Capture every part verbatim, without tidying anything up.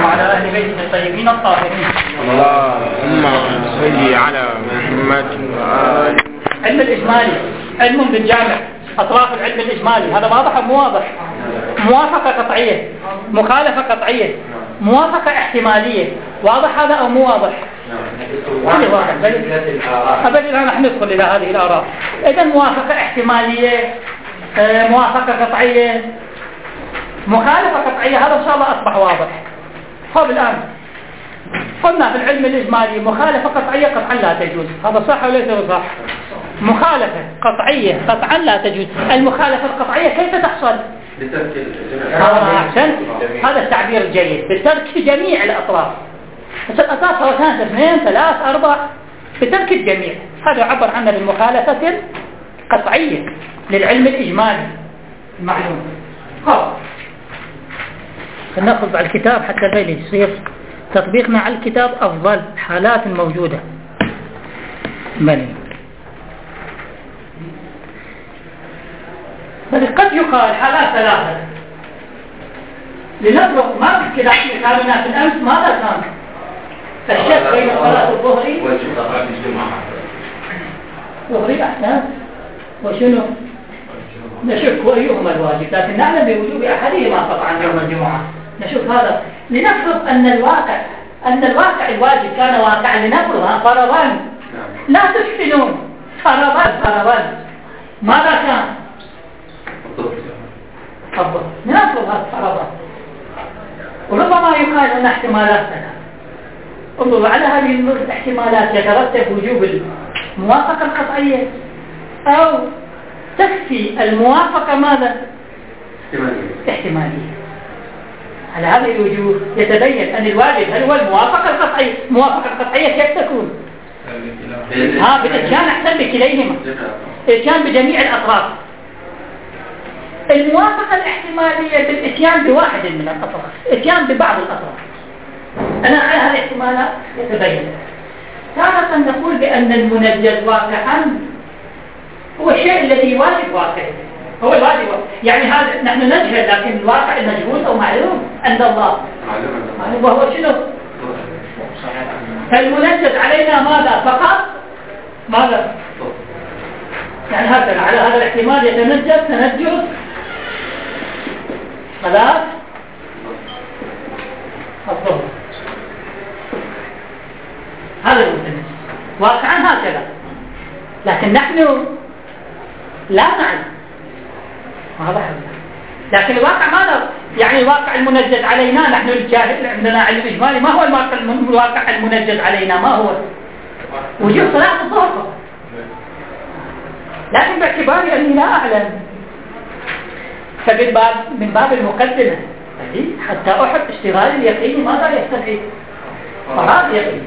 وعلى أهل بيته الطيبين الطاهرين. اللهم صل على محمد وآل. علم الإجمالي علم بالجامع، أطراف العلم الإجمالي هذا واضح أو مو واضح؟ موافقة قطعية، مخالفة قطعية، موافقة احتمالية، واضح هذا أو مو واضح؟ هذا واضح. أبدا الآن نحن ندخل إلى هذه الآراء. إذا موافقة احتمالية، موافقة قطعية، مخالفة قطعية، هذا إن شاء الله أصبح واضح. طب الآن قلنا في العلم الإجمالي مخالفة قطعية قطعا لا تجوز، هذا صح أو ليس صح؟ مخالفة قطعية قطعا لا تجوز. المخالفة القطعية كيف تحصل؟ بترك أحسن، هذا التعبير الجيد، بترك جميع الأطراف. بس الأطراف سواء كانت اثنين ثلاث أربع، بترك الجميع، هذا يعبر عنه بالمخالفة القطعية للعلم الإجمالي المعلوم. خلاص نأخذ على الكتاب حتى بيلي يصير تطبيقنا على الكتاب أفضل. حالات موجودة بل بل قد يقال حالات ثلاثة. لنفرض ما في كده في كتابنا في الأمس ماذا كان؟ الشك بين صلاة الظهر ظهري أحسن وشنو؟ نشك أيهما الواجب، لكن نعلم بوجوب أحدهما قطعا يوم الجمعة. نشوف هذا. لنفرض أن الواقع أن الواقع الواجب كان واقعا، لنفرض فرضان لا تحسنون، فرضان فرضان ماذا كان؟ تفضل. لنفرض هذا فرضان، وربما يقال أن احتمالات لنا. انظروا على هذه الاحتمالات يترتب وجوب الموافقة القطعية أو تكفي الموافقة ماذا؟ احتمالية. على هذه الوجوه يتبين أن الواجب هل هو الموافقة القطعية. الموافقة القطعية كيف تكون؟ ها بالإتيان أحسن بكليهما، إتيان بجميع الأطراف. الموافقة الاحتمالية بالإتيان بواحد من الأطراف، إتيان ببعض الأطراف. أنا على هذه الاحتمالات يتبين. تارة نقول بأن المنجز واقعا هو الشيء الذي واجب واقعي، هو الواجب، يعني هذا نحن نجهل، لكن الواقع المجهول أو معلوم عند الله معلوم، وهو شنو؟ فالمنجز علينا ماذا فقط؟ ماذا؟ يعني هكذا على هذا الاحتمال يتنجز تنجز ثلاث الظهر، هذا المتنجز واقعا هكذا، لكن نحن لا نعلم هذا حل. لكن الواقع ماذا؟ يعني الواقع المنجز علينا نحن الجاهل عندنا علم إجمالي، ما هو الواقع المنجز علينا؟ ما هو؟ وجوب صلاة الظهر، لكن باعتباري أني لا أعلم فبالباب من باب المقدمة حتى أحب اشتغال اليقين ماذا يستفيد؟ فهذا يقين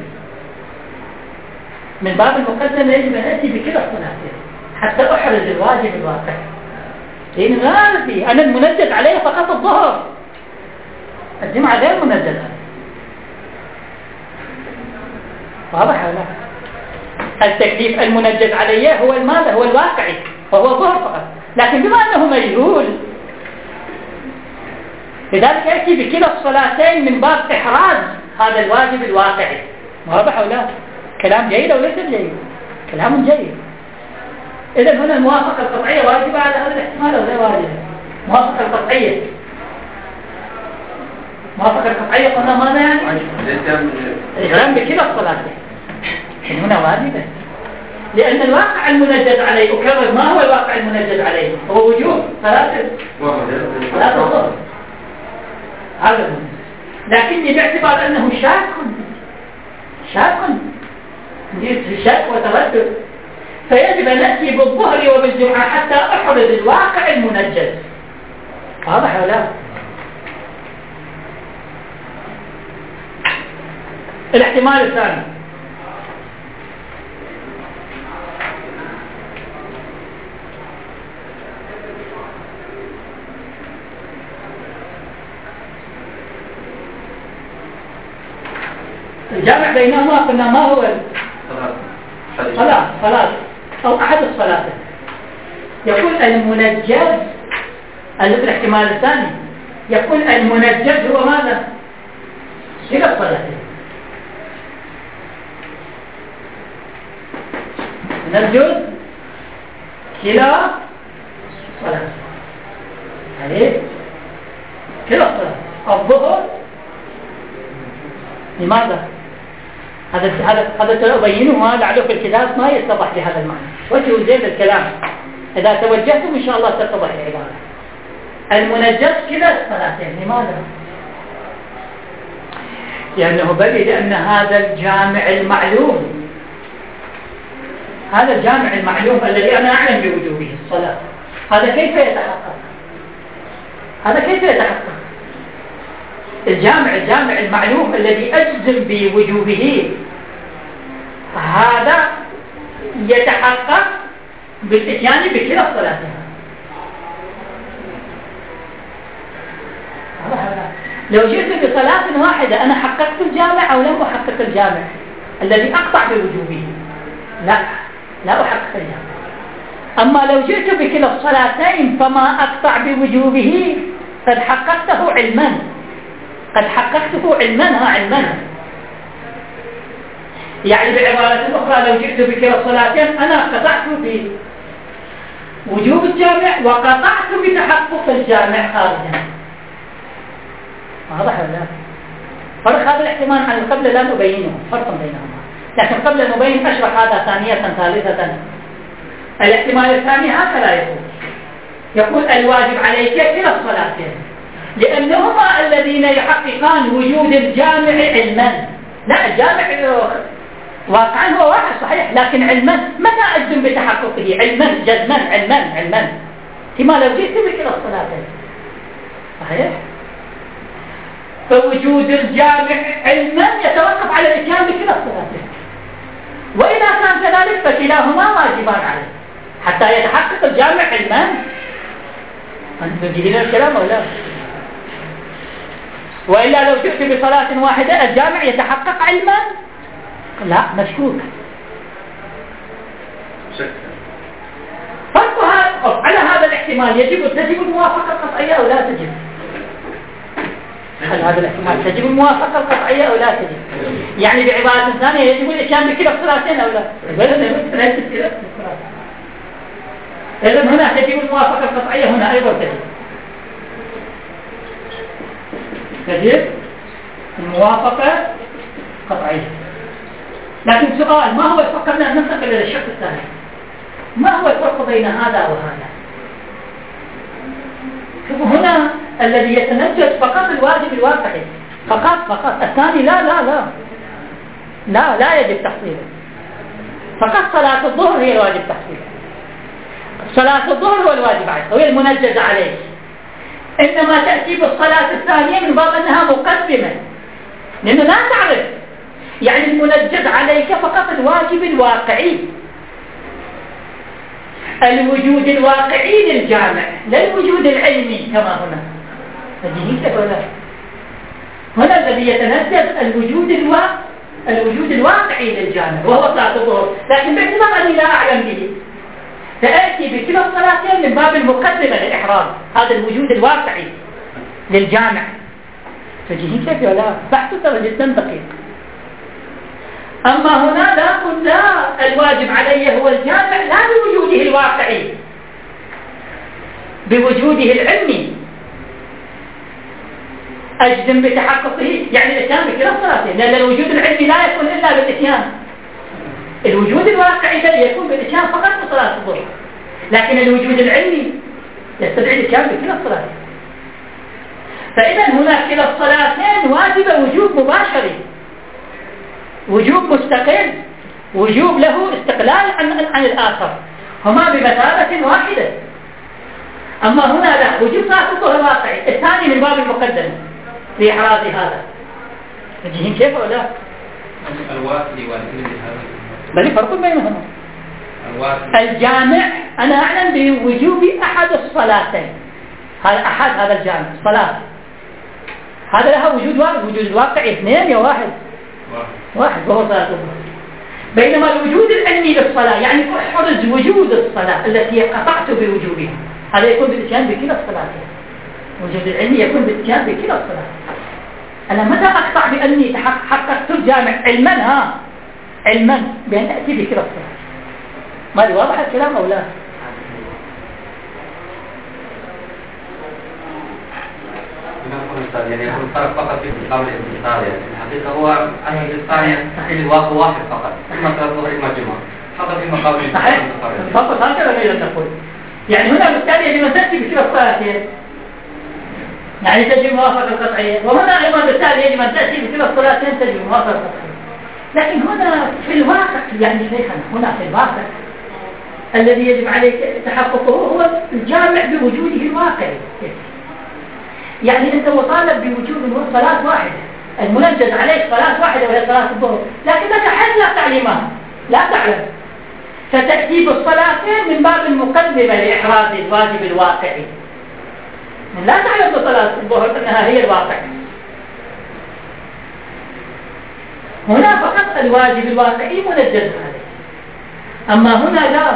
من باب المقدمة يجب أن أتي بكلا الصلاتين حتى أحرز الواجب الواقع، لأن لا في أنا المنجز عليه فقط الظهر، الجمعة غير منجزة. واضح ولا؟ التكليف المنجز عليه هو الماذا؟ هو الواقعي، وهو الظهر فقط، لكن بما أنه مجهول لذلك يأتي بكلا الصلاتين من باب إحراز هذا الواجب الواقعي. واضح ولا؟ كلام جيد أو ليس جيد؟ كلام جيد. إذا هنا الموافقة القطعية واجبة على هذا الاحتمال أو غير واجبة؟ موافقة القطعية موافقة القطعية قلنا ماذا يعني؟ الإسلام بكلا الصلاتين هنا واجبة، لأن الواقع المنجز عليه أكرر ما هو الواقع المنجز عليه؟ هو وجوب ثلاثة ثلاثة ظهر، هذا لكني باعتبار أنه شاك شاك في شك وتردد، فيجب أن نأتي بالظهر وبالجمعة حتى أحرز الواقع المنجز. واضح ولا لا؟ الاحتمال الثاني الجامع بينهما قلنا ما هو صلاة صلاة أو أحد الصلاة. يقول المنجز الاحتمال الثاني يقول المنجز هو ماذا؟ كلا الصلاتين نسجد كلا صلاة هذه كلا الصلاة الظهر لماذا؟ هذا هذا هذا سأبينه لعله في الكتاب ما يتضح بهذا المعنى وجهوا زين الكلام إذا توجهتم إن شاء الله تتضح العبارة المنجز كلا الصلاتين لماذا؟ لأنه بل لأن هذا الجامع المعلوم هذا الجامع المعلوم الذي أنا أعلم بوجوبه الصلاة هذا كيف يتحقق؟ هذا كيف يتحقق؟ الجامع الجامع المعلوم الذي أجزم بوجوبه هذا يتحقق بالإتيان بكلا الصلاتين لو جئت بصلاة واحدة أنا حققت الجامع أو لم أحقق الجامع الذي أقطع بوجوبه لا لا أحقق الجامع أما لو جئت بكلا الصلاتين فما أقطع بوجوبه قد حققته علما قد حققته علما ها علما يعني بعبارة أخرى لو جئت بكلا الصلاتين أنا قطعت بوجوب الجامع وقطعت بتحقق الجامع خارجا واضح ولا لا؟ فرق هذا الاحتمال عن قبل لا نبينه فرق بينهما لكن قبل أن نبين أشرح هذا ثانية ثالثة الاحتمال الثاني هكذا يقول يقول الواجب عليك كلا الصلاتين لأنهما الذين يحققان وجود الجامع علما لا الجامع واقعا هو واحد صحيح لكن علما متى أجزم بتحققه علما جزما علما علما كما لو جئت بكلا الصلاتين صحيح فوجود الجامع علما يتوقف على الاتيان بكلا الصلاتين وإذا كان كذلك فكلاهما واجبان عليه حتى يتحقق الجامع علما أنت تجيبين الكلام أو لا وإلا لو جئت بصلاة واحدة الجامع يتحقق علما لا مشكوك فرقها على هذا الاحتمال يجب تجب الموافقة القطعية أو لا تجب هل هذا الاحتمال تجب الموافقة القطعية أو لا تجب يعني بعبارة ثانية يجب الإتيان بكلا الصلاتين أو لا إذن هنا تجب الموافقة القطعية هنا أيضا تجب تجب الموافقة قطعية لكن سؤال ما هو الفرق قبل أن ننتقل إلى الشق الثاني ما هو الفرق بين هذا وهذا شوفوا هنا الذي يتنجس فقط الواجب الواقعي فقط فقط الثاني لا لا لا لا لا يجب تحصيله فقط صلاة الظهر هي الواجب تحصيله صلاة الظهر هو الواجب عليه هو المنجز عليه إنما تأتي بالصلاة الثانية من باب أنها مقدمة لأنه لا تعرف يعني المنجز عليك فقط الواجب الواقعي الوجود الواقعي للجامع لا الوجود العلمي كما هنا فجينيك ولا هنا الذي يتنجز الوجود الواقع الوجود الواقعي للجامع وهو صلاة الظهر لكن باعتبار أني لا أعلم به سأأتي بكلا الصلاتين من باب المقدمة للإحرام هذا الوجود الواقعي للجامع فجينيك كيف ولا بحث ترى جدا دقيق أما هنا لا قل لا الواجب علي هو الجامع لا بوجوده الواقعي بوجوده العلمي أجزم بتحققه يعني الإتيان بكلا الصلاتين لأن الوجود العلمي لا يكون إلا بالإتيان الوجود الواقعي لا يكون بالإتيان فقط بصلاة الظهر لكن الوجود العلمي يستدعي الإتيان بكلا الصلاتين فإذا هناك كلا الصلاتين واجبة وجوب مباشري وجوب مستقل وجوب له استقلال عن, عن الآخر هما بمثابة واحدة أما هنا لا وجوب صلاة الظهر واقعي الثاني من باب المقدمة في إحراز هذا تجيهين كيف ولا لا الواقعي والكل هذا بل فرق بينهما الجامع أنا أعلم بوجوب أحد الصلاتين هذا أحد هذا الجامع صلاة هذا لها وجود واحد وجود الواقعي اثنين يا واحد واحد وهو صلاة الظهر بينما الوجود العلمي للصلاة يعني أحرز وجود الصلاة التي قطعت بوجوبها هذا يكون بالإتيان بكلا الصلاتين الوجود العلمي يكون بالإتيان بكلا الصلاتين أنا متى أقطع بأني حققت الجامع علما ها علما بأن أتي بكلا الصلاة؟ ما دي واضح الكلام أو لا؟ يعني يكون الفرق فقط في قول الاتصال، يعني الحقيقة هو أن الثانية تحيل الواقع واحد فقط، ثم تظهر المجموعة فقط في مقام صحيح. فقط هكذا غير تقول. يعني هنا بالتالي يجب أن تأتي بكلا الصلاتين، يعني تجب موافقة القطعية، وهنا أيضا بالتالي يجب أن تأتي بكلا الصلاتين تجب موافقة القطعية. لكن هنا في الواقع يعني شيخنا هنا في الواقع الذي يجب عليك تحققه هو الجامع بوجوده الواقعي. يعني أنت مطالب بوجود صلاة واحدة، المنجز عليك صلاة واحدة وهي صلاة الظهر، لكنك حد لا تعلمها، لا تعلم، فتأتي بالصلاتين من باب المقدمة لإحراز الواجب الواقعي. لا تعلم بصلاة الظهر أنها هي الواقع. هنا فقط الواجب الواقعي منجز عليه، أما هنا لا.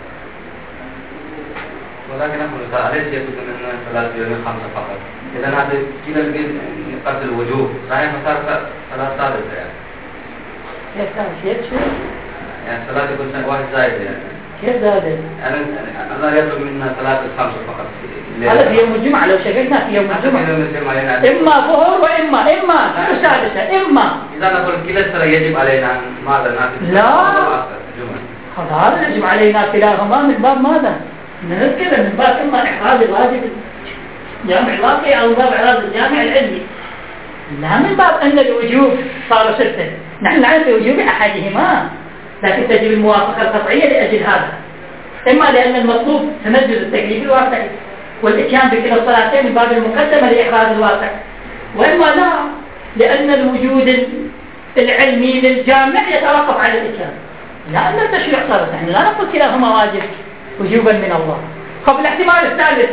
ولكن أقول أليس يجب أن صلاة اليوم خمسة فقط؟ إذا هذا كلا نقاط الوجوب صحيح مسار صلاة ثالثة يعني. كيف كان شيء شيء؟ يعني صلاة يكون واحد زائد يعني. كيف زائد؟ أنا الله يطلب منا صلاة الخمسة فقط. هذا في يوم الجمعة لو شكلنا في يوم الجمعة. إما ظهر وإما إما سادسة إما. إذا نقول كلا الصلاة يجب علينا ماذا نعمل؟ لا. هذا يجب علينا كلاهما من باب ماذا؟ نذكر من باب إما إحراز الواجب الجامع الواقعي أو باب إحراز الجامع العلمي، لا من باب أن الوجوب صار ستة. نحن نعلم بوجوب أحدهما، لكن تجب الموافقة القطعية لأجل هذا، إما لأن المطلوب تنجز التكليف الواقعي والإتيان بكلا الصلاتين من باب المقدمة لإحراز الواقع، وإما لا لأن الوجود العلمي للجامع يتوقف على الإتيان، لا أن التشريع صارت. نحن لا نقول كلاهما واجب وجوبا من الله. قبل الاحتمال الثالث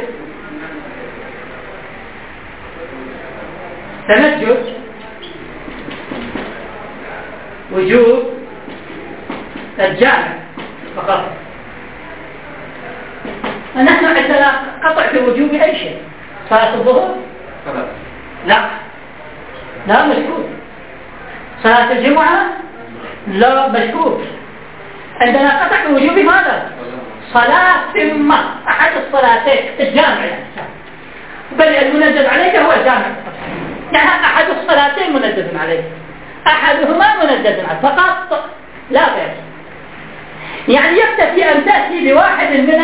تنجز وجوب الجامع فقط. نحن عندنا قطع في وجوب أي شيء. صلاة الظهر لا لا مشكوك. صلاة الجمعة لا مشكوك. عندنا قطع في وجوب ماذا؟ صلاة ما أحد الصلاتين الجامع يعني. بل المنجز عليك هو الجامع، يعني أحد الصلاتين منجز عليك، أحدهما منجز عليك فقط لا غير. يعني يكتفي أن تأتي بواحد من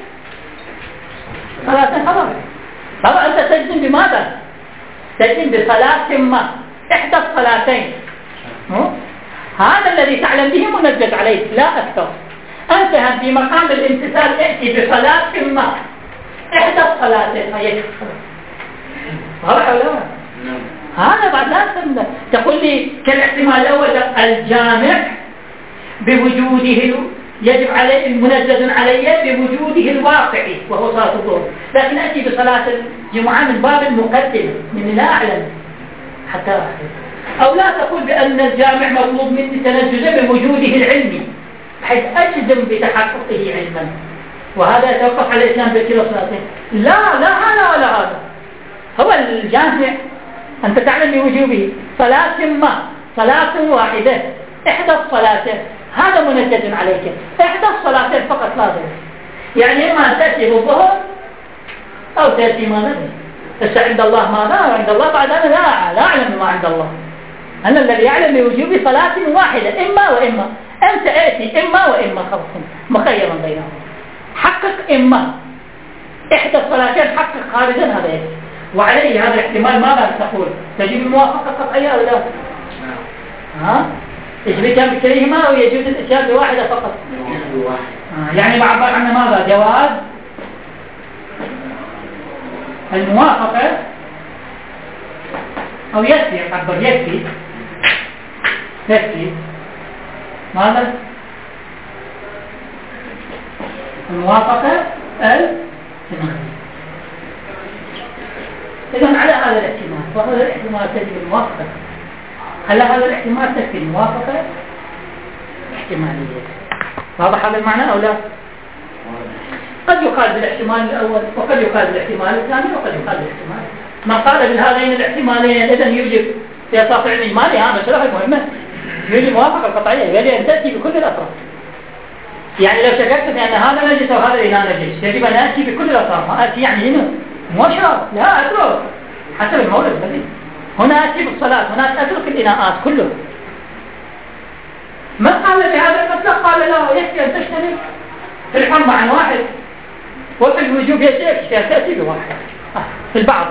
صلاتين خلاص. طبعا أنت تجزم بماذا؟ تجزم بصلاة ما إحدى الصلاتين، هذا الذي تعلم به منجز عليك لا أكثر. أنت في مقام الامتثال ائتي بصلاة ما إحدى الصلاتين هيك واضح ولا لا؟ هذا بعد لا تسمى تقول لي كالاحتمال الأول الجامع بوجوده يجب عليه المنجز عليه بوجوده الواقعي وهو صلاة الظهر، لكن أتي بصلاة الجمعة من باب المقدمة من لا أعلم حتى أحدث. أو لا تقول بأن الجامع مطلوب مني تنجزه بوجوده العلمي بحيث أجزم بتحققه علما، وهذا يتوقف على الإسلام بكلا صلاتين. لا لا هذا ولا هذا. هو الجامع أنت تعلم بوجوبه صلاة ما صلاة واحدة إحدى الصلاتين، هذا منجز عليك إحدى الصلاتين فقط لا غير. يعني إما أن تأتي بالظهر أو تأتي ما ندري. بس عند الله ماذا؟ وعند الله بعد أنا لا, لا أعلم ما عند الله. أنا الذي يعلم بوجوب صلاة واحدة إما وإما. أنت آتي إما وإما خلص مخيرا بينهم. حقق إما إحدى الصلاتين حقق خارجا هذا يجب. وعليه هذا الاحتمال ماذا تقول؟ تجب الموافقة القطعية أو لا؟ ها؟ يجب كان بكليهما أو يجوز الإتيان بواحدة فقط؟ آه. يعني معبر عنه ماذا؟ جواز الموافقة أو يكفي عبر يكفي يكفي ماذا؟ الموافقة الجماعية. إذن على هذا الاحتمال وهذا الاحتمال تجب الموافقة. هل هذا الاحتمال تكفي الموافقة احتمالية؟ واضح هذا المعنى أو لا؟ قد يقال بالاحتمال الأول وقد يقال بالاحتمال الثاني وقد يقال بالاحتمال. من قال بالهذين الاحتمالين إذن يوجب في أساس العلم الإجمالي هذا مسألة مهمة، يوجب موافقة القطعية يجب أن تأتي بكل الأطراف. يعني لو شككت في أن هذا نجس وهذا لا نجس يجب أن آتي بكل الأطراف، ما آتي يعني هنا مشرب لا أترك حسب المورد الذي هنا آتي بالصلاة، هنا أترك الإناءات كله. من قال بهذا المطلق قال لا يكفي أن تشترك في الحرمة عن واحد وفي الوجوب يكفي تأتي بواحد في البعض.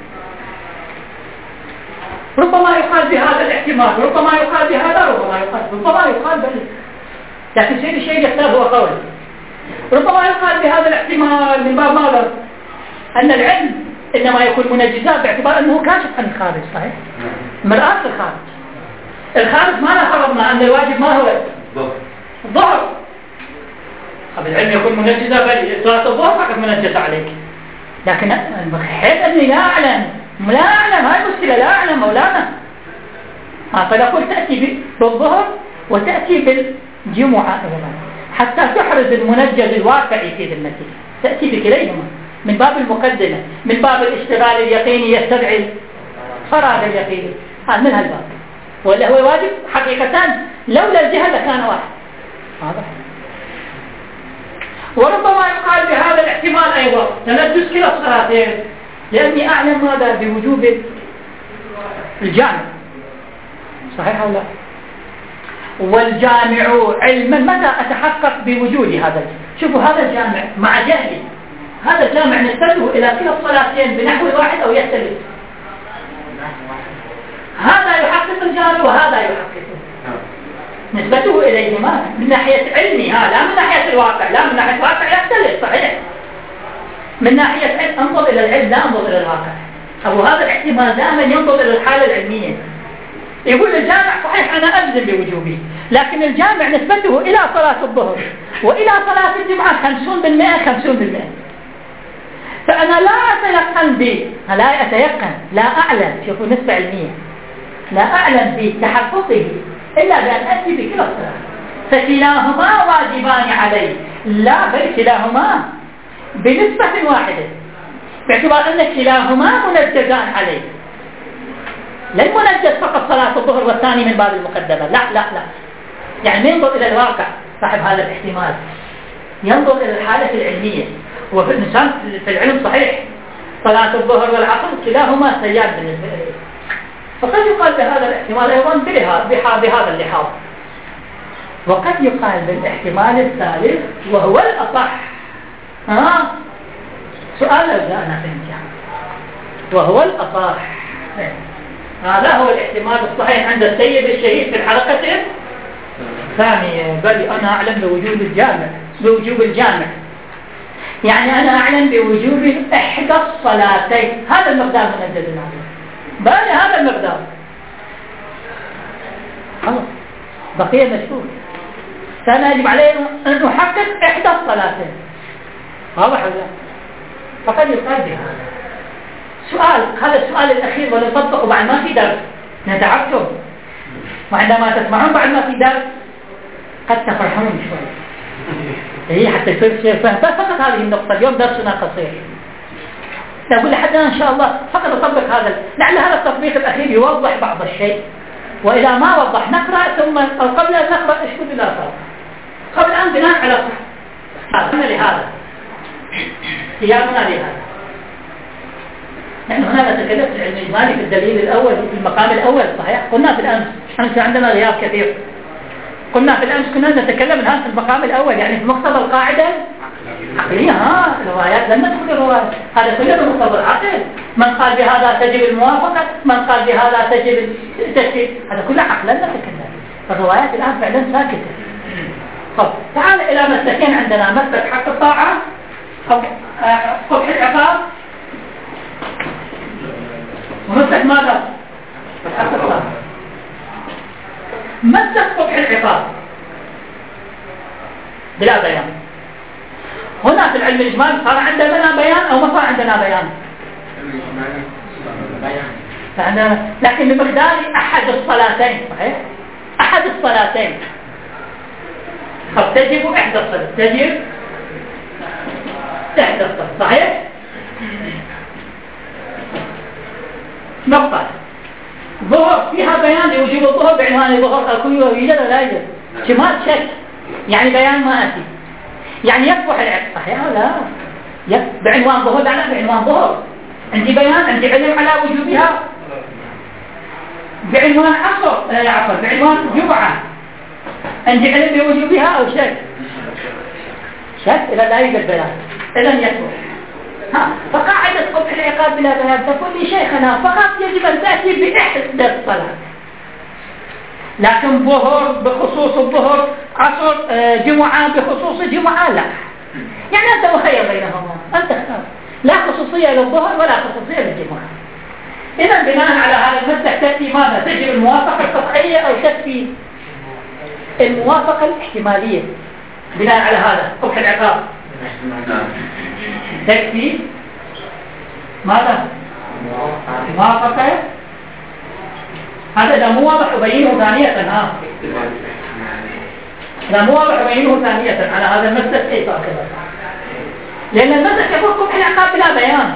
ربما يقال بهذا الاحتمال، ربما يقال بهذا، ربما يقال ربما يقال بل لكن سيد الشيء يختار هو قول. ربما يقال بهذا الاحتمال من باب ماذا؟ أن العلم إنما يكون منجزات باعتبار أنه كاشف عن الخارج، صحيح؟ مرآة الخارج. الخارج ما لا فرضنا أن الواجب ما هو؟ الظهر. طب العلم يكون منجزة بل صلاة الظهر فقط منجزة عليك. لكن حيث أني لا أعلم لا أعلم هاي المشكلة لا أعلم مولانا. فنقول تأتي بالظهر وتأتي بالجمعة حتى تحرز المنجز الواقعي في ذمتك، تأتي بكليهما من باب المقدمة، من باب الاشتغال اليقيني يستدعي فراغ اليقيني، هذا من هالباب. ولا هو واجب حقيقة لولا الجهة لكان واحد. هذا وربما يقال بهذا الاحتمال أيضا تنجس كلا الصلاتين لأني أعلم ماذا بوجوب الجامع، صحيح ولا؟ والجامع علما متى أتحقق بوجود هذا؟ شوفوا هذا الجامع مع جهلي، هذا الجامع نسبته إلى كلا الصلاتين بنحو واحد أو يختلف. هذا يحقق الجامع وهذا يحققه، نسبته إليهما من ناحية علمها لا من ناحية الواقع، لا من ناحية الواقع يختلف صحيح. من ناحية علم انظر إلى العلم لا انظر إلى الواقع. أو هذا الاحتمال دائما ينظر إلى الحالة العلمية. يقول الجامع صحيح أنا أجزم بوجوبه، لكن الجامع نسبته إلى صلاة الظهر وإلى صلاة الجمعة خمسون بالمئة خمسون بالمئة. فأنا لا أتيقن به، لا أتيقن لا أعلم، شوفوا نسبة علمية، لا أعلم بتحققه إلا بأن أتي بكلا الصلاة. فكلاهما واجبان علي، لا بل كلاهما بنسبة واحدة باعتبار أن كلاهما منجزان عليه. لا المنجز فقط صلاة الظهر والثاني من باب المقدمة، لا لا لا، يعني ينظر إلى الواقع صاحب هذا الاحتمال، ينظر إلى الحالة العلمية. وفي الإنسان في العلم صحيح صلاة الظهر والعصر كلاهما سياد بالنسبة إليه. فقد يقال بهذا الاحتمال أيضا بهذا اللحاظ، وقد يقال بالاحتمال الثالث وهو الأصح. ها سؤال لو جاءنا في الامتحان وهو الأصح، هذا هو الاحتمال الصحيح عند السيد الشهيد في الحلقة الثانية. بل أنا أعلم بوجوب الجامع بوجوب الجامع يعني أنا أعلم بوجوب إحدى الصلاتين، هذا المقدار منجز عليه، بل هذا المقدار خلاص بقي مشهور. كان يجب علينا أن نحقق إحدى الصلاتين، واضح ولا؟ فقد يقال بهذا. سؤال، هذا السؤال الأخير ونطبقه بعد ما في درس نتعبتم، وعندما تسمعون بعد ما في درس قد تفرحون شوي. هي حتى يصير شيء فهم فقط هذه النقطة. اليوم درسنا قصير، نقول لحدنا إن شاء الله فقط نطبق هذا، لعل هذا التطبيق الأخير يوضح بعض الشيء، وإذا ما وضح نقرأ ثم أو قبل أن نقرأ اشكد لا فرق. قبل أن بناء على صح لهذا قيامنا لهذا. نحن هنا نتكلم في العلم الإجمالي في الدليل الأول في المقام الأول صحيح. قلنا في الأمس أمس عندنا غياب كثير، قلنا في الأمس كنا نتكلم الآن في المقام الأول يعني في مقتضى القاعدة عقلية. ها الروايات لم ندخل الروايات، هذا كله بمقتضى العقل. من قال بهذا تجب الموافقة، من قال بهذا تجب التشريع، هذا كله عقلا نتكلم. الروايات الآن فعلا ساكتة. طب تعال إلى مسلكين عندنا، مسلك حق الطاعة قبح العقاب، ومسلك ماذا؟ حق الطاعة. مسلك قبح العقاب بلا بيان. هنا في العلم الإجمالي صار عندنا بيان أو ما صار عندنا بيان؟ فعندنا لكن بمقدار أحد الصلاتين صحيح؟ أحد الصلاتين. طب تجب إحدى الصلاة، تجب إحدى الصلاة صحيح؟ نقطة ظهر فيها بيان لوجوب الظهر بعنوان ظهر الكلية ويوجد ولا لا يوجد؟ شمال شك يعني بيان ما أتي يعني يصبح العقد صحيح ولا لا؟ بعنوان ظهر لا بعنوان ظهر عندي بيان عندي علم على وجوبها بعنوان عصر آه عفوا بعنوان جمعة عندي علم بوجوبها أو شك شك إذا لا يوجد بيان إذن يصبح ها فقاعدة قبح العقاب بلا بيان تقول لي شيخنا فقط يجب أن تأتي بإحدى الصلاة لكن ظهر بخصوص الظهر عصر جمعة بخصوص جمعة لا يعني أنت مخير بينهما أنت اختار لا خصوصية للظهر ولا خصوصية للجمعة إذا بناء على هذا المسلك تأتي ماذا تجب الموافقة القطعية أو تكفي الموافقة الاحتمالية بناء على هذا قبح العقاب تكفي ماذا موافقة هذا لا مو واضح أبينه ثانية ها لا مو واضح أبينه ثانية على هذا المسلك كيف هكذا لأن المسلك يقول قبح العقاب بلا بيان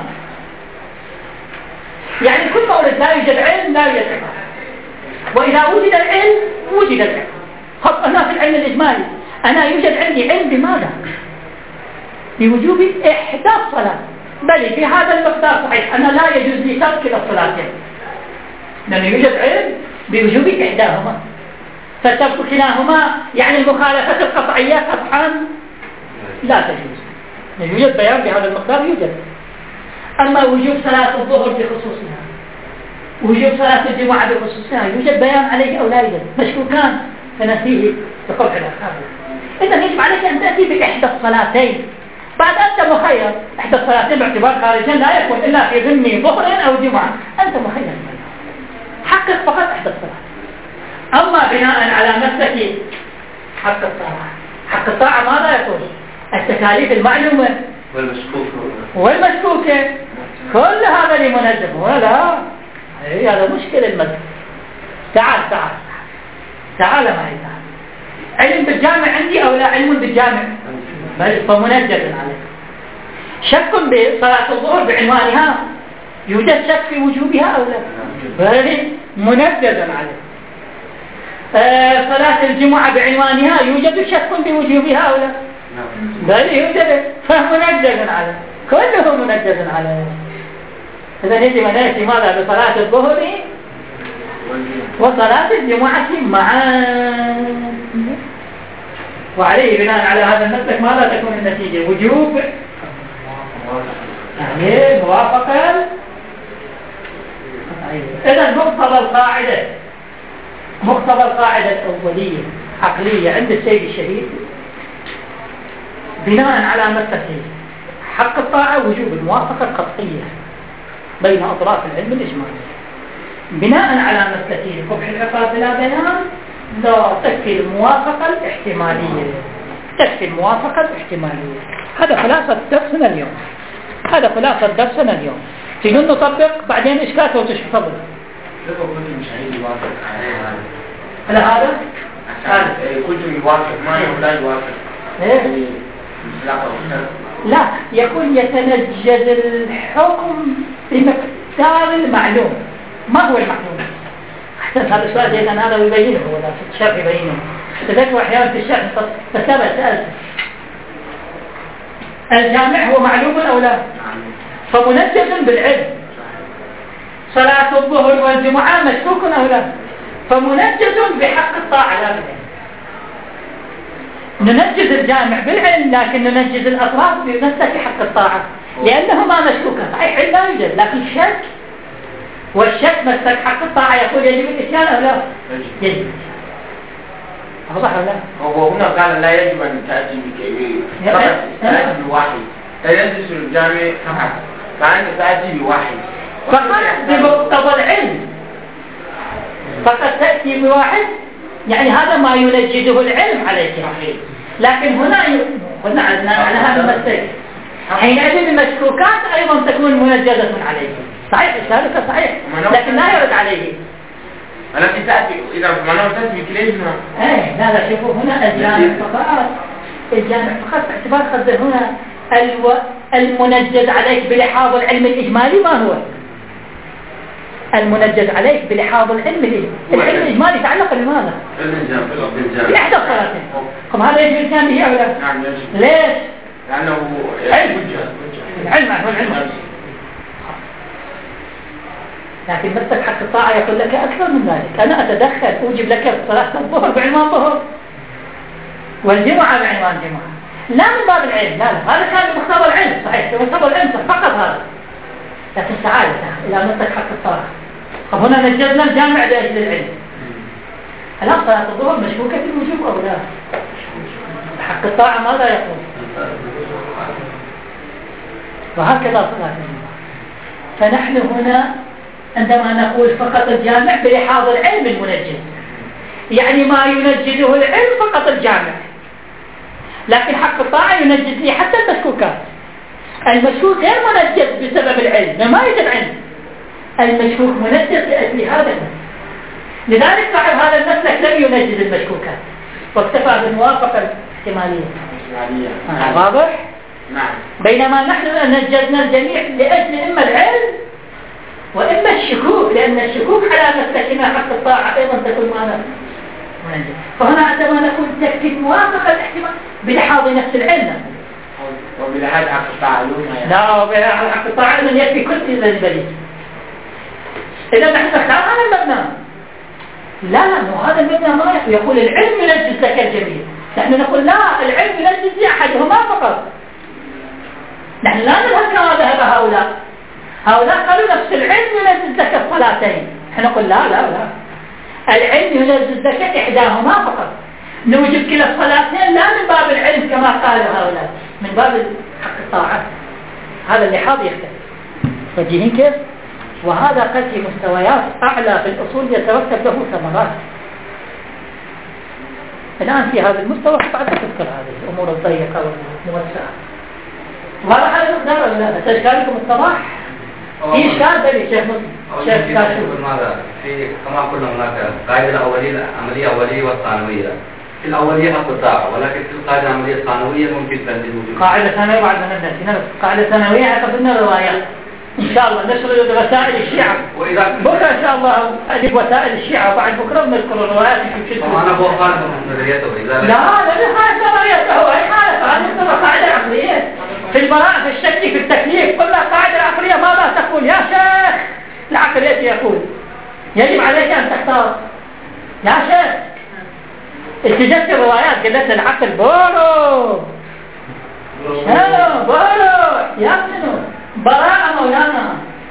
يعني كل مورد لا يوجد علم لا يوجد عقاب وإذا وجد العلم وجد العقاب خط أنا في العلم الإجمالي أنا يوجد عندي علم بماذا بوجوب إحدى الصلاة بل في هذا المقدار صحيح أنا لا يجوز لي ترك الصلاتين لأنه يوجد علم بوجوب إحداهما فترك كلاهما يعني المخالفة القطعية طبعا لا تجوز يوجد بيان بهذا المقدار يوجد أما وجوب صلاة الظهر بخصوصها وجوب صلاة الجمعة بخصوصها يوجد بيان عليه أو لا يوجد مشكوكان فنفيه بقبح العقاب إذا يجب عليك أن تأتي بإحدى الصلاتين بعد أنت مخير إحدى الصلاتين باعتبار خارجا لا يكون إلا في ضمن ظهر أو جمعة أنت مخير حقق فقط إحدى الصلاتين أما بناء على مسلك حق الطاعة حق الطاعة ماذا يقول التكاليف المعلومة والمشكوكة والمشكوكة كل هذا لمنجم ولا إيه هذا مشكلة المذهب تعال تعال تعال معي تعال علم بالجامع عندي أو لا علم بالجامع بل فمنجز عليه شك بصلاة الظهر بعنوانها يوجد شك في وجوبها أو لا بل منجز عليه آه صلاة الجمعة بعنوانها يوجد شك بوجوبها أو لا بل يوجد فمنجز عليه كله منجز عليه إذا يجب أن نأتي ماذا بصلاة الظهر وصلاة الجمعة معا وعليه بناء على هذا المسلك ماذا تكون النتيجة وجوب يعني موافقة إذا مقتضى القاعدة مقتضى القاعدة الأولية عقلية عند السيد الشهيد بناء على مسلكين حق الطاعة وجوب الموافقة القطعية بين أطراف العلم الإجمالي بناء على مسلكين قبح العقاب بلا بيان لا تكفي الموافقة الاحتمالية تكفي الموافقة الاحتمالية هذا خلاصة درسنا اليوم هذا خلاصة درسنا اليوم تقول نطبق بعدين إشكاته وتشفضل مش عايز يوافق على هذا؟ هذا كنت يوافق ما يحتاج يوافق إيه؟ لا يكون يتنجز الحكم بمقدار المعلوم ما هو المعلوم أحسن هذا السؤال لأن هذا يبينه ولا في الشرح يبينه تذكر أحيانا في الشرح فسابع سألت الجامع هو معلوم أو لا فمنجز بالعلم صلاة الظهر والجمعة مشكوك أو لا فمنجز بحق الطاعة لا بالعلم ننجز الجامع بالعلم لكن ننجز الأطراف بمسلك حق الطاعة لأنهما مشكوكان صحيح علم لا يوجد لكن شك والشك مسلك حق الطاعة يقول يجب الإتيان أو لا يجب صح ولا لا هو هنا قال لا يجب أن تأتي بكبير فقط تأتي بواحد تنجز الجامع فقط فأنت تأتي بواحد فقط بمقتضى العلم فقط تأتي بواحد يعني هذا ما ينجده العلم عليك لكن هنا ي... هنا عندنا على هذا المسلك حينئذ المشكوكات أيضا تكون منجزة عليه صحيح إشارك صحيح لكن لا يرد عليه التي تأتي إذا منو تأتي بكليهما ايه لا لا شوفوا هنا الجامع فقط الجامع فقط باعتبار خذ هنا الو... المنجز عليك بلحاظ العلم الإجمالي ما هو المنجز عليه بلحاظ العلم الإجمالي. العلم الإجمالي يتعلق بماذا؟ بإحدى الصلاتين. طب هذا يجب الإتيان به أو لا؟ نعم يجب. ليش؟ لأنه علم. العلم هو العلم. لكن مسك حق الطاعة يقول لك أكثر من ذلك. أنا أتدخل أوجب لك صلاة الظهر بعنوان ظهر والجمعة بعنوان جمعة، لا من باب العلم، لا لا، هذا كان بمقتضى العلم، صحيح بمقتضى العلم فقط هذا. لكن تعال إلى مسك حق الطاعة. طب هنا نجزنا الجامع لأجل العلم. هل صلاة الظهر مشكوكة في الوجوب أو لا؟ حق الطاعة ماذا يقول؟ وهكذا صلاة الجمعة. فنحن هنا عندما نقول فقط الجامع بلحاظ العلم المنجز، يعني ما ينجزه العلم فقط الجامع، لكن حق الطاعة ينجز لي حتى المشكوكات. المشكوك غير منجز بسبب العلم، ما يوجد علم. المشكوك منجز لأجل هذا المسلك، لذلك صاحب هذا المسلك لم ينجز المشكوكات واكتفى بالموافقة الاحتمالية. آه واضح؟ نعم. بينما نحن نجزنا الجميع لأجل إما العلم وإما الشكوك، لأن الشكوك على مسلكنا حق الطاعة أيضا تكون معنا منجز. فهنا عندما نقول تكفي موافقة الاحتمال بلحاظ نفس العلم وبلحاظ حق الطاعة لا، وبلحاظ حق الطاعة من يكفي كل الدليل. إذا نحن نختار هذا المبنى، لا لا مو هذا المبنى ما يكفي. يقول العلم ينجز لك الجميع، نحن نقول لا، العلم ينجز لأحدهما فقط. نحن لا نذهب كما ذهب هؤلاء. هؤلاء قالوا نفس العلم ينجز لك الصلاتين، نحن نقول لا لا لا، العلم ينجز لك إحداهما فقط. نوجب كلا الصلاتين لا من باب العلم كما قالوا هؤلاء، من باب حق الطاعة. هذا اللحاظ يختلف. فجيهين كيف؟ وهذا قد في مستويات أعلى في الأصول يترتب له ثمرات. الآن في هذا المستوى بعد تذكر هذه الأمور الضيقة والموسعة. وهذا حال مقدار ولا لا؟ أتشكالكم الصباح؟ في إشكال بني شيخ مسلم شيخ كاشف. ماذا في كما قلنا هناك قاعدة الأولية العملية الأولية والثانوية. في الأولية حق الطاعة، ولكن في القاعدة العملية الثانوية ممكن تنزل وجود. قاعدة ثانوية بعد ما نبدأ هنا قاعدة ثانوية حفظنا روايات إن شاء الله نشر وسائل الشيعة. وإذا بكرة إن شاء الله أجيب وسائل الشيعة وبعد بكرة بنذكر الروايات في شدة. أنا أبغى خالف نظريته. لا لا لا خالف نظريته، أي خالف. هذه قاعدة عقلية في البراءة في الشك في التكليف. قلنا القاعدة العقلية ماذا تقول يا شيخ؟ العقلية يقول يجب عليك أن تختار يا شيخ. اتجدت الروايات قلت العقل بورو شنو بورو يا منو براءة مولانا.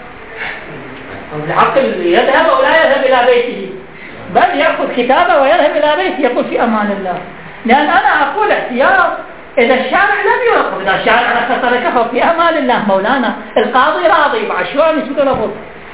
العقل يذهب أو لا يذهب إلى بيته، بل يأخذ كتابه ويذهب إلى بيته يقول في أمان الله. لأن أنا أقول احتياط، إذا الشارع لم يوقف، إذا الشارع رخص لك في أمان الله مولانا. القاضي راضي بعد شو عم يسوي له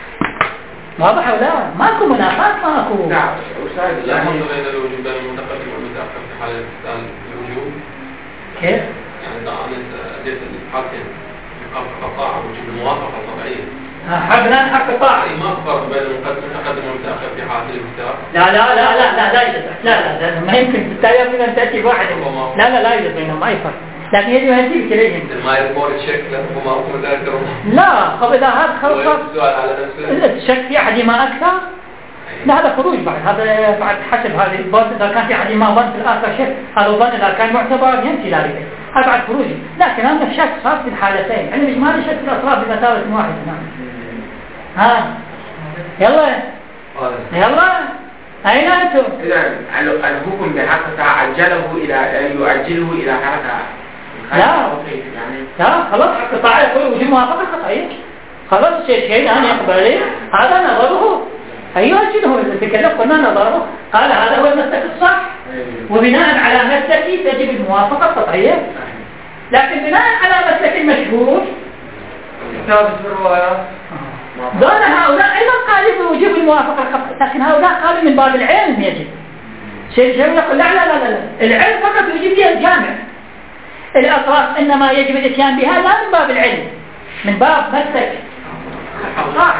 واضح ولا ماكو منافات ماكو. نعم. لا فرق بين الوجوبين المتقدم والمتأخر في حالة الوجوب. كيف؟ يعني إذا أنا أديت الحالتين حق الطاعة وجوب الموافقة الطبيعية. حقنا حق الطاعة. يعني ما فرق بين المتقدم والمتأخر في حالة الاختيار. لا لا لا لا لا لا يوجد. لا لا لا ما يمكن بالتالي يمكن أن تأتي بواحد. لا لا لا يوجد بينهم ما يفرق. لكن يجب أن تجيب كليهم. ما يرمون الشك لهم وما هم ذاكرون. لا طب إذا هذا خلص. السؤال على نفسه. الشك في أحدهما أكثر. لا هذا خروج بعد، هذا بعد حسب هذه الظن. إذا كان في أحدهما ظن في الآخر شك، هذا الظن إذا كان معتبر يمشي ذلك، هذا بعد خروج. لكن أنا الشك صار في الحالتين، يعني مش ما لي شك في الأطراف بمثابة واحدة. نعم. ها يلا يلا أين أنتم؟ إذا الحكم بحق عجله إلى يؤجله إلى حركة. لا يعني لا خلاص حق الطاعة يقول وجود موافقة قطعية. خلاص شيء شيء أنا يقبله هذا نظره. أيها الجنه تكلم قلنا نظره قال هذا هو المسلك الصح، وبناء على مسلكي تجب الموافقة القطعية. لكن بناء على مسلك المشهور ثابت بالروايات. دون هؤلاء أيضا قالوا بوجوب الموافقة القطعية، لكن هؤلاء قالوا من باب العلم يجب. شيء شيء يقول لا لا لا لا العلم فقط يجب بها الجامع. الأطراف إنما يجب الاتيان بها لا من باب العلم، من باب مسلك الطاعة.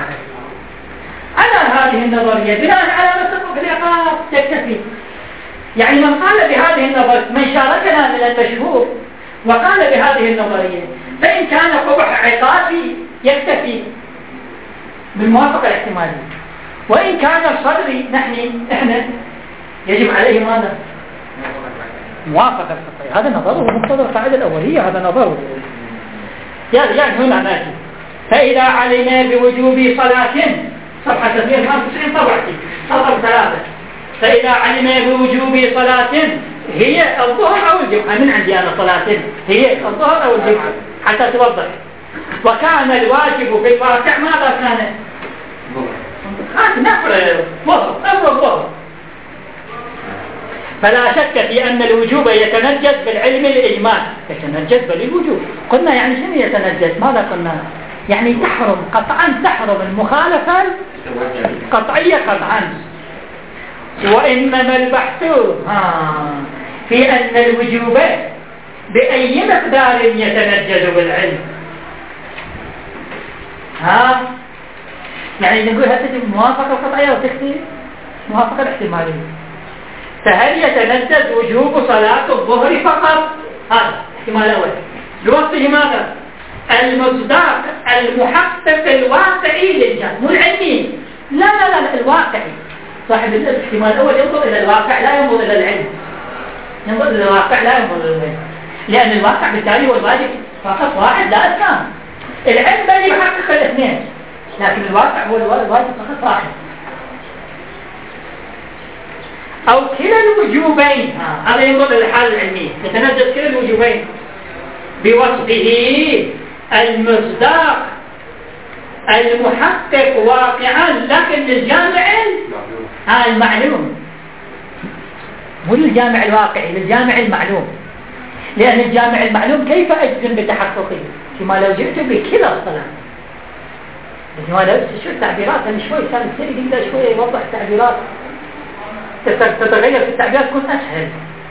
على هذه النظرية بناء على مسلك العقاب تكتفي. يعني من قال بهذه النظرية، من شاركنا من المشهور وقال بهذه النظرية، فإن كان قبح عقابي يكتفي بالموافقة الاحتمالية. وإن كان الصدري نحن إحنا يجب عليه ماذا؟ موافقة القطعية. هذا نظره مقتضى القاعدة الأولية، هذا نظره. يعني هنا ناتي فإذا علم بوجوب صلاة صفحة اثنين وتسعين طبعتي سطر ثلاثة. فإذا علم بوجوب صلاة هي الظهر أو الجمعة، من عندي أنا صلاة هي الظهر أو الجمعة حتى توضح. وكان الواجب في الواقع ماذا كان؟ هذا نفر ظهر أو الظهر. فلا شك في أن الوجوب يتنجز بالعلم الإجمال، يتنجز بالوجوب. قلنا يعني شنو يتنجز؟ ماذا قلنا؟ يعني تحرم قطعا، تحرم المخالفة قطعية قطعا. وإنما البحث في أن الوجوب بأي مقدار يتنجز بالعلم. ها يعني نقول هذه موافقة قطعية وتختي موافقة احتمالية. فهل يتنجز وجوب صلاة الظهر فقط؟ هذا احتمال الأول. بوصفه ماذا؟ المصداق المحقق الواقعي للجهل، مو العلمي. لا لا لا الواقعي. صاحب الاحتمال الأول ينظر إلى الواقع لا ينظر إلى العلم. ينظر إلى الواقع لا ينظر إلى العلم، لأن الواقع بالتالي هو الواجب فقط واحد لا اثنان. العلم بل يحقق الاثنين، لكن الواقع هو الواجب فقط واحد. أو كلا الوجوبين، هذا ينظر إلى الحالة العلمية. يتنجز كلا الوجوبين بوصفه المصداق المحقق واقعا، لكن للجامع ها المعلوم، مو للجامع الواقعي، للجامع المعلوم. لأن الجامع المعلوم كيف أجزم بتحققه؟ كما لو جئت بكلا الصلاة. كما لو شو التعبيرات؟ أنا شوي كان السيد يبدأ شوي يوضح التعبيرات، تتغير في التعبيرات تكون أسهل.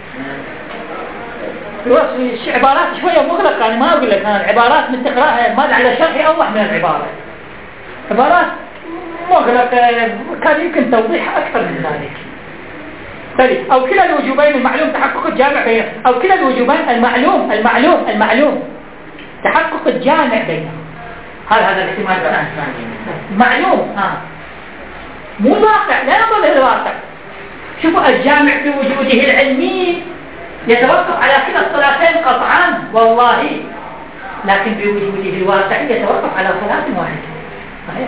في عبارات شوية مغلقة، أنا ما أقول لك أنا العبارات من تقرأها ما على شرحي أوضح من العبارة. عبارات مغلقة كان يمكن توضيحها أكثر من ذلك. طيب أو كلا الوجوبين المعلوم تحقق الجامع بينهم، أو كلا الوجوبين المعلوم المعلوم المعلوم تحقق الجامع بينهم. هذا هذا الاحتمال الثاني معلوم. ها مو الواقع، لا ينظر إلى الواقع. شوفوا الجامع بوجوده العلمي يتوقف على كلا الصلاتين قطعا والله، لكن بوجوده الواقع يتوقف على صلاة واحدة. صحيح.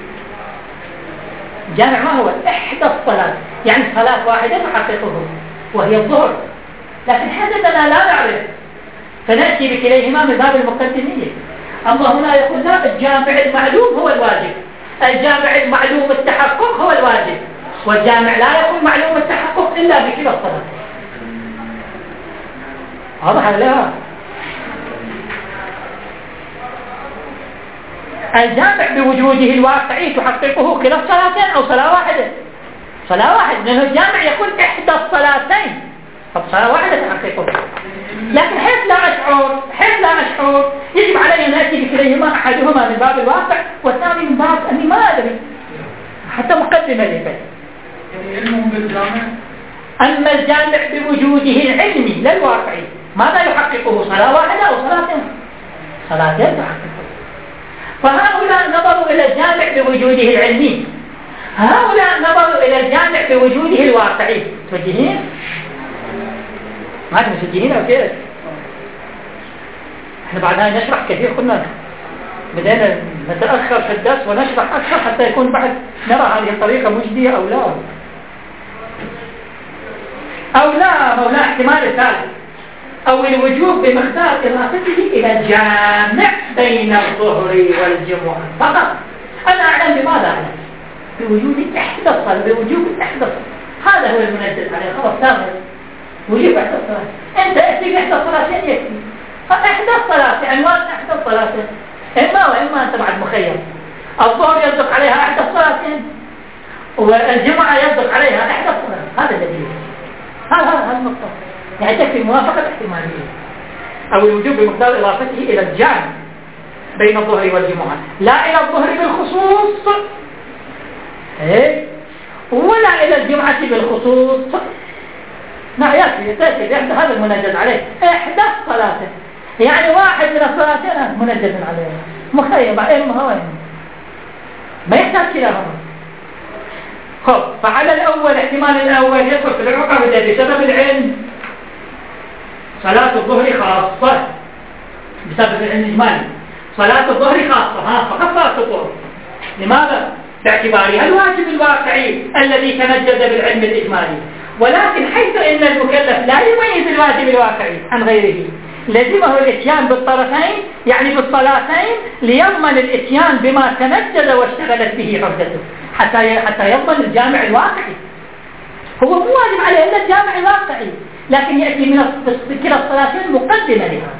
الجامع ما هو؟ إحدى الصلاة، يعني صلاة واحدة تحققه وهي الظهر، لكن حدثنا لا نعرف فنأتي بكليهما من باب المقدمية. أما هنا يقول لا، الجامع المعلوم هو الواجب، الجامع المعلوم التحقق هو الواجب، والجامع لا يكون معلوم التحقق إلا بكلا الصلاة. واضح لا؟ الجامع بوجوده الواقعي تحققه كلا الصلاتين أو صلاة واحدة. صلاة واحدة، لأنه الجامع يكون إحدى الصلاتين، طب صلاة واحدة تحققه. لكن حيث لا أشعر حيث لا أشعر يجب علي أن نأتي بكليهما، أحدهما من باب الواقع والثاني من باب أني ما أدري، حتى مقدمة لي. أما الجامع بوجوده العلمي لا الواقعي ماذا يحققه؟ صلاة واحدة أو صلاتين؟ صلاتين تحققه. فهؤلاء نظروا إلى الجامع بوجوده العلمي، هؤلاء نظروا إلى الجامع بوجوده الواقعي. توجهين؟ ما أنتم مسجلين أو كيف؟ احنا بعدها نشرح كثير، قلنا بدأنا نتأخر في الدرس ونشرح أكثر حتى يكون بعد نرى هذه الطريقة مجدية أو لا أو لا أو لا احتمال الثالث، أو الوجوب بمقدار إضافته إلى الجامع بين الظهر والجمعة فقط. أنا أعلم بماذا أعلم؟ بوجود إحدى الصلاة، بوجوب إحدى الصلاة. هذا هو المنزل عليه، خلاص ثابت وجوب إحدى الصلاة. أنت أتي بإحدى الصلاتين يكفي. فإحدى الصلاة عنوان إحدى الصلاتين، إما وإما أنت بعد مخير. الظهر يصدق عليها إحدى الصلاتين والجمعة يصدق عليها إحدى الصلاتين. هذا الذي هذا هذا النقطة، يعني تكفي موافقة احتمالية. أو الوجوب بمقدار إضافته إلى الجامع بين الظهر والجمعة، لا إلى الظهر بالخصوص إيه؟ ولا إلى الجمعة بالخصوص. لا يكفي تأتي بإحدى، هذا المنجز عليه إحدى الصلاتين، يعني واحد من الصلاتين منجز عليه مخير إما وإما، ما يحتاج كلاهما. خب فعلى الأول احتمال الأول يدخل في العقبة بسبب العلم صلاة الظهر خاصة بسبب العلم الإجمالي. صلاة الظهر خاصة ها فقط صلاة الظهر. لماذا؟ باعتبارها الواجب الواقعي الذي تمجد بالعلم الإجمالي. ولكن حيث إن المكلف لا يميز الواجب الواقعي عن غيره لزمه الاتيان بالطرفين يعني بالصلاتين ليضمن الاتيان بما تمجد واشتغلت به عهدته حتى حتى يضمن الجامع الواقعي. هو مو واجب عليه إلا الجامع الواقعي لكن يأتي من كلا الصلاتين مقدمة لها.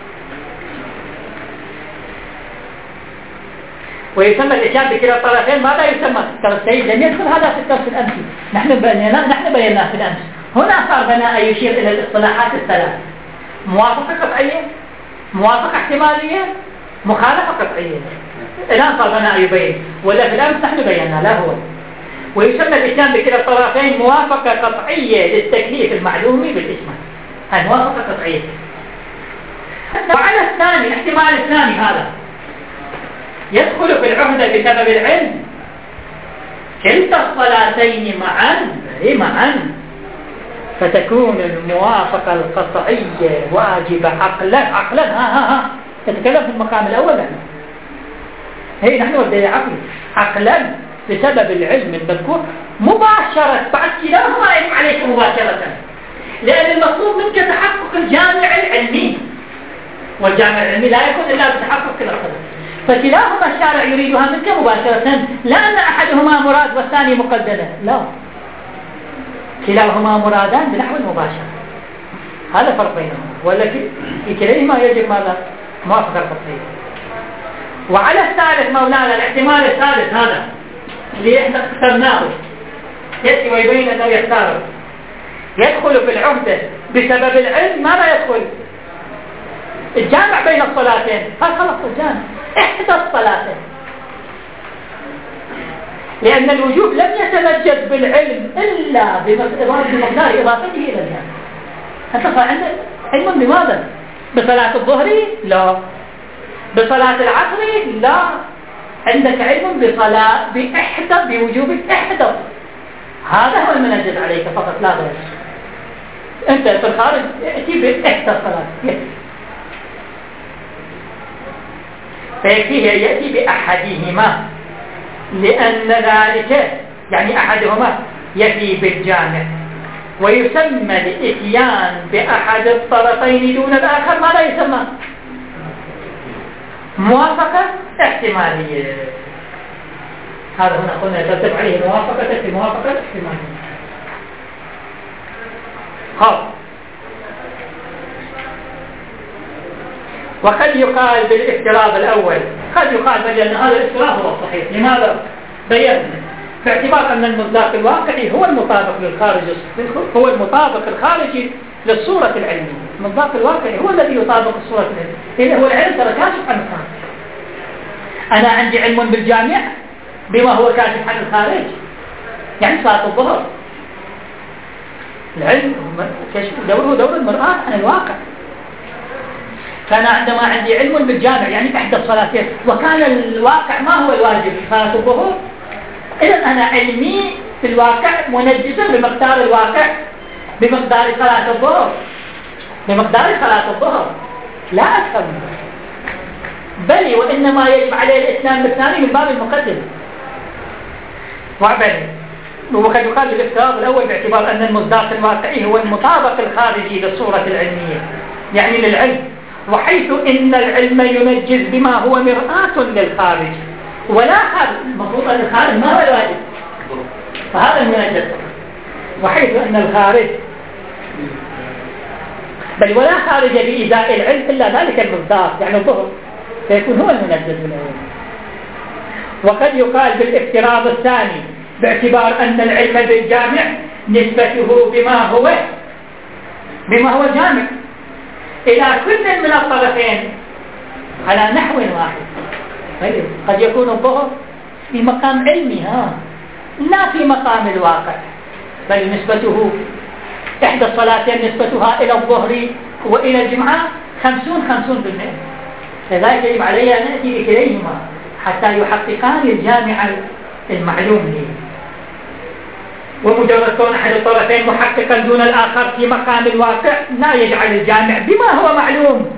ويسمى الاتيان بكلا الطرفين ماذا يسمى؟ ترى السيد لم يدخل هذا في الدرس الأمسي، نحن بيناه نحن بيناه في الأمس. هنا صار بناء يشير إلى الاصطلاحات الثلاث: موافقة قطعية، موافقة احتمالية، مخالفة قطعية. الآن صار بناء يبين، ولا في الأمس نحن بيناه لا هو. ويسمى الاتيان بكلا الطرفين موافقة قطعية للتكليف المعلوم بالإجمال. هذه موافقة قطعية. وعلى الثاني الاحتمال الثاني هذا يدخل في العهدة بسبب العلم كلتا الصلاتين معا معا فتكون الموافقة القطعية واجبة عقلا عقلا ها ها ها تتكلم في المقام الأول نحن هي نحن ودينا عقلي عقلا بسبب العلم المذكور مباشرة بعد كلاهما يجب عليك مباشرة لأن المطلوب منك تحقق الجامع العلمي والجامع العلمي لا يكون إلا بتحقق كلا الصلاة فكلاهما الشارع يريدها منك مباشرة لا أن أحدهما مراد والثاني مقدمة لا كلاهما مرادان بنحو المباشرة هذا فرق بينهما ولا في كليهما يجب ماذا موافقة القطعية. وعلى الثالث مولانا الاحتمال الثالث هذا اللي احنا اخترناه يأتي ويبين أنه يختاره يدخل في العهدة بسبب العلم ماذا يدخل الجامع بين الصلاتين هذا خلص الجامع احدى الصلاتين لأن الوجوب لم يتمجد بالعلم إلا بمقدار إضافته إلى الجامع. أنت صار عندك علم بماذا بصلاة الظهر لا بصلاة العصر لا عندك علم بصلاة بإحدى بوجوب إحدى هذا هو المنجد عليك فقط لا غير. أنت في الخارج يأتي بإحدى الصلاة فيكفيه يأتي بأحدهما لأن ذلك يعني أحدهما يأتي بالجامع ويسمى الإتيان بأحد الطرفين دون الآخر ماذا يسمى موافقة احتمالية. هذا هنا قلنا يترتب عليه موافقة في موافقة احتمالية. خلاص وقد يقال بالافتراض الأول قد يقال بأن هذا الافتراض هو الصحيح. لماذا؟ بينا باعتبار أن المصداق الواقعي هو المطابق للخارج هو المطابق الخارجي للصورة العلمية. المصداق الواقعي هو الذي يطابق الصورة العلمية. إذا هو العلم ترى كاشف عن الخارج. أنا عندي علم بالجامع بما هو كاشف عن الخارج يعني صلاة الظهر العلم كشف دوره دور المرآة عن الواقع. كان عندما عندي علم بالجامع يعني إحدى الصلاتين وكان الواقع ما هو الواجب صلاة الظهر إذا أنا علمي في الواقع منجزا بمقدار الواقع بمقدار صلاة الظهر بمقدار صلاة الظهر لا أكثر منه بل وإنما يجب عليه الإتيان بالثاني من باب المقدمة. وعبالي وقد يقال بالافتراض الأول باعتبار أن المصداق الواقعي هو المطابق الخارجي للصورة العلمية يعني للعلم وحيث إن العلم ينجز بما هو مرآة للخارج ولا خارج المفروض أن الخارج ما هو الواجب فهذا المنجز وحيث أن الخارج بل ولا خارج بإزاء العلم إلا ذلك المصداق يعني الظهر فيكون هو المنجز من العلم. وقد يقال بالافتراض الثاني باعتبار أن العلم بالجامع نسبته بما هو بما هو جامع إلى كل من الطرفين على نحو واحد. طيب قد يكون الظهر في مقام علمي ها لا في مقام الواقع بل نسبته إحدى الصلاتين نسبتها إلى الظهر وإلى الجمعة خمسون خمسون بالمئة لذلك يجب علي أن نأتي بكليهما حتى يحققان الجامع المعلوم لي. ومجرد كون أحد الطرفين محققا دون الآخر في مقام الواقع لا يجعل الجامع بما هو معلوم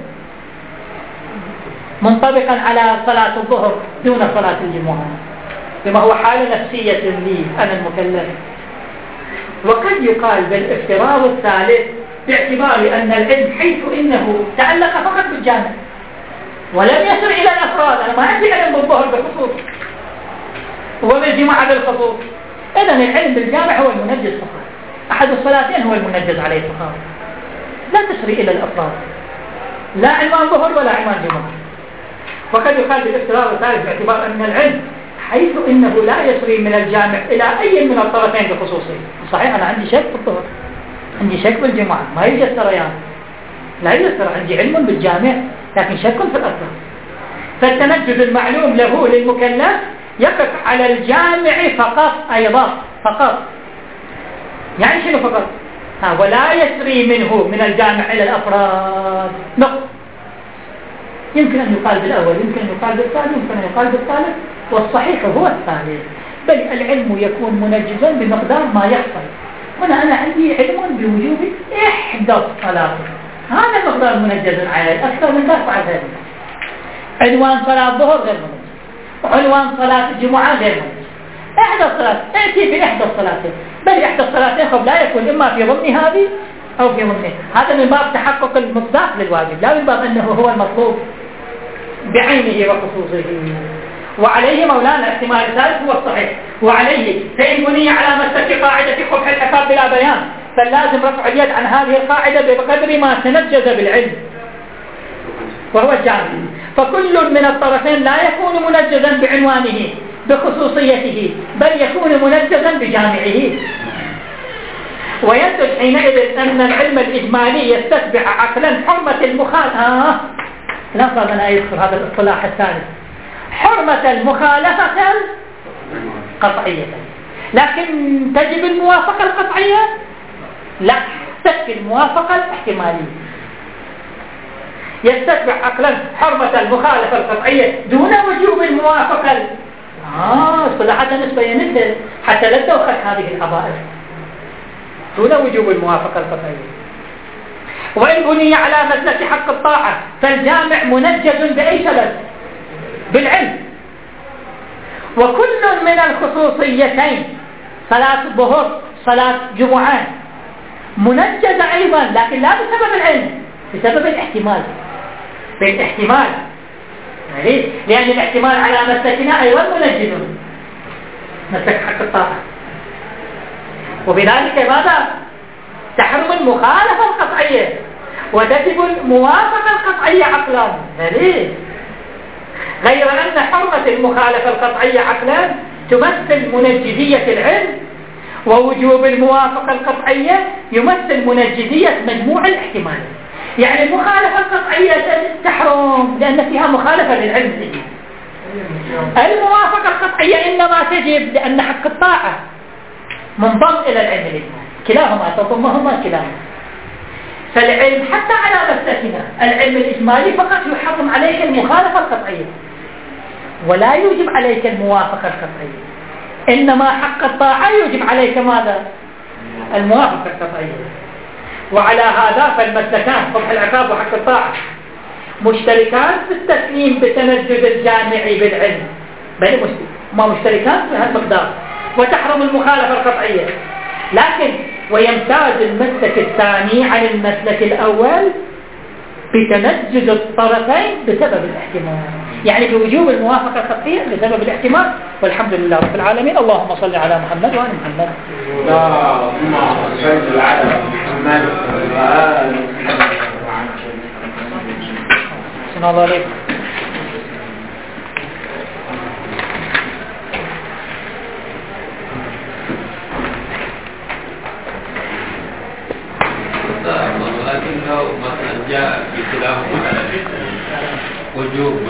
منطبقا على صلاة الظهر دون صلاة الجمعة، بما هو حالة نفسية لي أنا المكلف. وقد يقال بالافتراض الثالث باعتبار أن العلم حيث إنه تعلق فقط بالجامع ولم يصل إلى الأفراد، أنا ما عندي علم بالظهر بالخصوص وبالجمعة بالخصوص، إذن العلم بالجامع هو المنجز فقط، أحد الصلاتين هو المنجز عليه فقط، لا تسري إلى الأفراد، لا عنوان ظهر ولا عنوان جمعة. وقد يقال بالافتراض الثالث باعتبار أن العلم حيث إنه لا يسري من الجامع إلى أي من الطرفين بخصوصه. صحيح أنا عندي شك في الظهر، عندي شك بالجمعة، ما يوجد سريان، لا يوجد سريان، عندي علم بالجامع لكن شك في الأفراد. فالتنجد المعلوم له للمكلف يقف على الجامع فقط، أيضا فقط، يعني شنو فقط؟ ها ولا يسري منه من الجامع إلى الأفراد نقط. يمكن أن يقال بالأول، يمكن أن يقال بالثاني، يمكن أن يقال بالثالث، والصحيح هو الثالث. بل العلم يكون منجزا بمقدار ما يحصل. هنا أنا عندي علم بوجوب إحدى الصلاة، هذا المقدار منجز عليه، أكثر من ذلك بعد ذلك. عنوان صلاة الظهر غير منجز، عنوان صلاة الجمعة غير منجز. إحدى الصلاة تأتي بإحدى الصلاتين، بل إحدى الصلاتين قد لا يكون إما في ضمن هذه أو في ضمنه، هذا من باب تحقق المصداق للواجب، لا من باب أنه هو المطلوب بعينه وخصوصه. وعليه مولانا احتمال الثالث هو الصحيح، وعليه فإن بني على مسلك قاعدة قبح الحساب بلا بيان فاللازم رفع اليد عن هذه القاعدة بقدر ما تنجز بالعلم وهو الجامع. فكل من الطرفين لا يكون منجزا بعنوانه بخصوصيته، بل يكون منجزا بجامعه. وينتج حينئذ أن العلم الإجمالي يستتبع عقلا حرمة المخالفة، لا صار أنا يذكر هذا الاصطلاح الثالث، حرمة المخالفة قطعية، لكن تجب الموافقة القطعية؟ لا، تكفي الموافقة الاحتمالية. يستتبع عقلا حرمة المخالفة القطعية دون وجوب الموافقة. آه اصطلاحات نسبية مثل حتى لا تدوخت هذه الحظائر، دون وجوب الموافقة القطعية. وإن بني على مسلك حق الطاعة فالجامع منجز بأي سبب؟ بالعلم. وكل من الخصوصيتين صلاة الظهر صلاة جمعان منجزة أيضا، لكن لا بسبب العلم، بسبب الاحتمال. بالاحتمال يعني لأن الاحتمال على مسلكنا أيضا منجز، مسلك حق الطاعة. وبذلك ماذا؟ تحرم المخالفة القطعية وتجب الموافقة القطعية عقلا. دليل غير أن حرمة المخالفة القطعية عقلا تمثل منجزية العلم، ووجوب الموافقة القطعية يمثل منجزية مجموع الاحتمال. يعني المخالفة القطعية تحرم لأن فيها مخالفة للعلم. الموافقة القطعية إنما تجب لأن حق الطاعة منضم إلى العلم الإجمالي، كلاهما تضمهما كلاهما. فالعلم حتى على مسلكنا العلم الإجمالي فقط يحرم عليك المخالفة القطعية ولا يوجب عليك الموافقة القطعية، إنما حق الطاعة يوجب عليك ماذا؟ الموافقة القطعية. وعلى هذا فالمسلكان قبح العقاب وحق الطاعة مشتركان في التسليم بتنجد الجامع بالعلم، بل ما مشتركان في هذا المقدار، وتحرم المخالفة القطعية. لكن ويمتاز المسلك الثاني عن المسلك الأول بتنجد الطرفين بسبب الاحتمال، يعني بوجوب الموافقة القطعية بسبب الاحتمال. والحمد لله رب العالمين. اللهم صل على محمد وعلى محمد. اللهم صل على محمد وآل محمد. السلام عليكم. ولكنه مثلا جاء بخلافه على وجوب،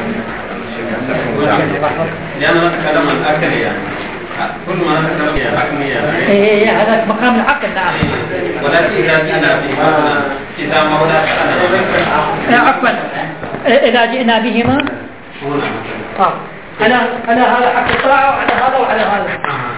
لأن ما تكلم عن الأكل يعني كل ما نتكلم عن الأكل يعني إيه هذا مقام العقل. نعم. ولكن إذا جئنا به مثلا إذا ما ولا عفوا إذا جئنا بهما هنا آه. أنا أنا هذا حق الطاعة وعلى هذا وعلى هذا.